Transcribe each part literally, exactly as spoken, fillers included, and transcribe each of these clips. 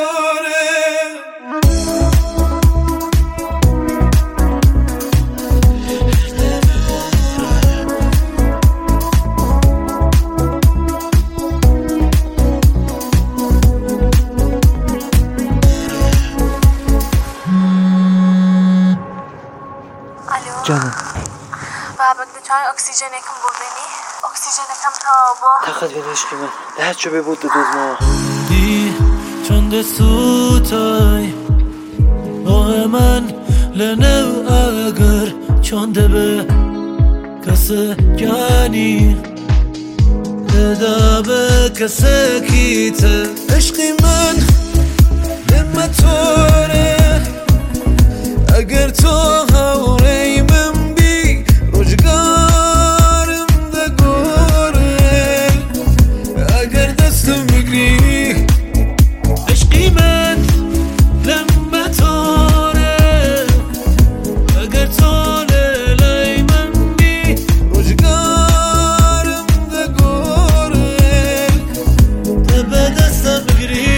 جانم بابک دچار اکسیژن کم بودنی اکسیژن کم تابو تاخد بین عشقی من ده چو ببود دوز ما دی چون دستوتای آه من لنو اگر چون دبه کسه جانی لدابه کسه کیته عشقی من نمتوره اگر تو هوری من بی روزگارم ده گوره اگر دستم بگیری عشقی من لمبه توره اگر تو لیلای من بی روزگارم ده گوره ده به دستم بگیری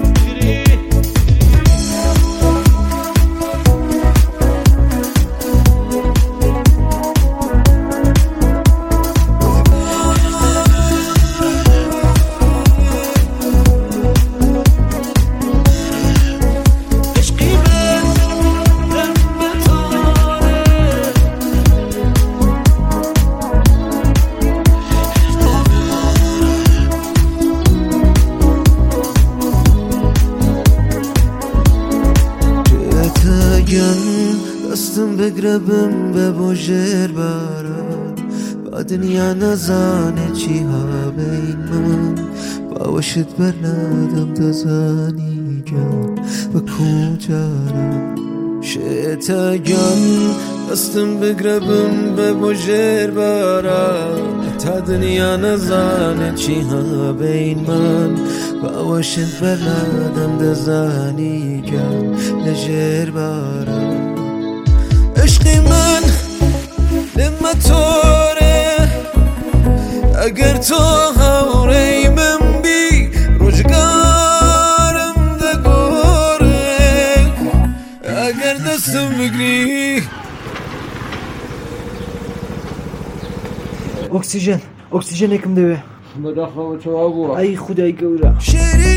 دستم بگربم به بوجر برا با دنیا نزانه چی ها بین من باوشت بلادم دزانی جان و کجارم شتاگم دستم بگربم به بوجر برا تا دنیا نزانه چی ها بین من باوشت بلادم دزانی جان لجر برا عشقی من نمتوره اگر تو هوری من بی روزگارم ده گوره اگر دستم بگیری اکسیژن اکسیژن یکم دوه بداخل تو ابو ای خدای گوره شیری